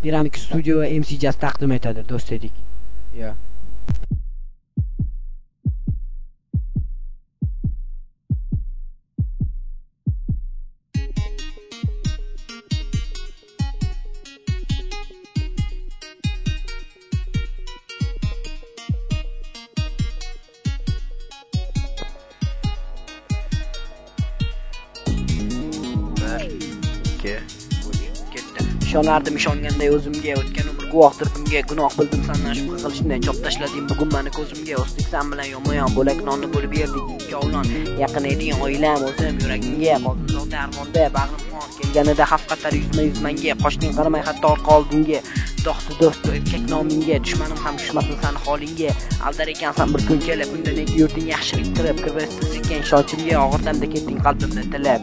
Dinamik Studio va MC Jazz taqdim etadi, do'st edik. Yo. Ishonardim ishonganday o'zimga, o'tgan umr guvohdir bunga. Gunoh bildim sendan shubha qilishni, chop tashlading bugun meni ko'zimga. O'zbekiston bilan yonma-yon bo'lak nonni bo'lib yerdik ikki o'g'lon. Yaqin eding oilam, o'zim yuragimga, qoldim darmonda, bag'rim qon kelganida xavf xatar yuzma-yuz menga. Qochning qaramay hatto orqa oldinga, do'sti do'sti erkak nomingga, dushmanim ham tushmasin seni holingga. Aldar ekansan bir kun kelib, undan yurting yaxshilik qilib, kirvasiz ekan ishonchimga, og'irlamda ketding qalbimda tilab.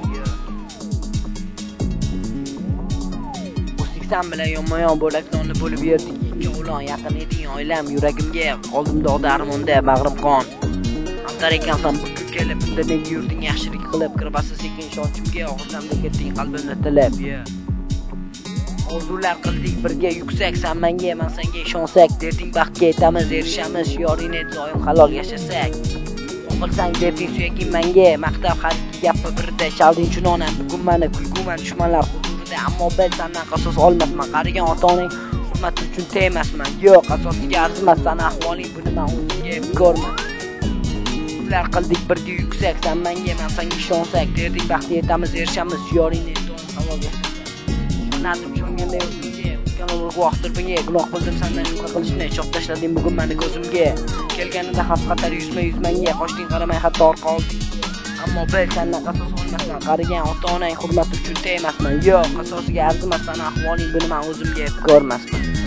Sen bilan yonma-yon bo'lak nonni bo'lib yerdik ikki o'g'lon. Yaqin eding oilam, yuragimga, qoldim dog'da armonda, bag'rim qon. Aldar ekansan bir kun kelib, undan yurting yaxshilik qilib, kirvasiz ekan ishonchimga, og'irlamda ketding qalbimda tilab. Orzular qildik birga yuksak, sen menga, men senga ishonsak, derding baxtga yetamiz, erishamiz, yoring ed doim halol yashasak. Qilsang derding suyaging menga, maqtab har ikki gapi birda, chalding chunona bugun meni, kulguman dushmanlar huzurida, ammo bil sendan qasos olmasman, qarigan ota-onang hurmat uchun tegmasman, yo'q qasosiga arzimas seni ahvoling, buni men o'zimga ko'rman. Ular qildik birga yuksak, sen menga, men senga ishonsak, derding baxtga yetamiz, erishamiz, yoring ed doim halol yashasak. Ishonardim ishonganday o'zimga, o'tgan umr guvohdir bunga. Gunoh bildim sendan shubha qilishni, chop tashlading bugun meni ko'zimga. Kelganida xavf xatar yuzma-yuz menga, qochning qaramay hatto orqa olding. Ammo bil sendan qasos olmasman, qarigan ota-onang hurmat uchun tegmasman, yo'q qasosiga arzimas seni ahvoling, buni men o'zimga ko'rmasman.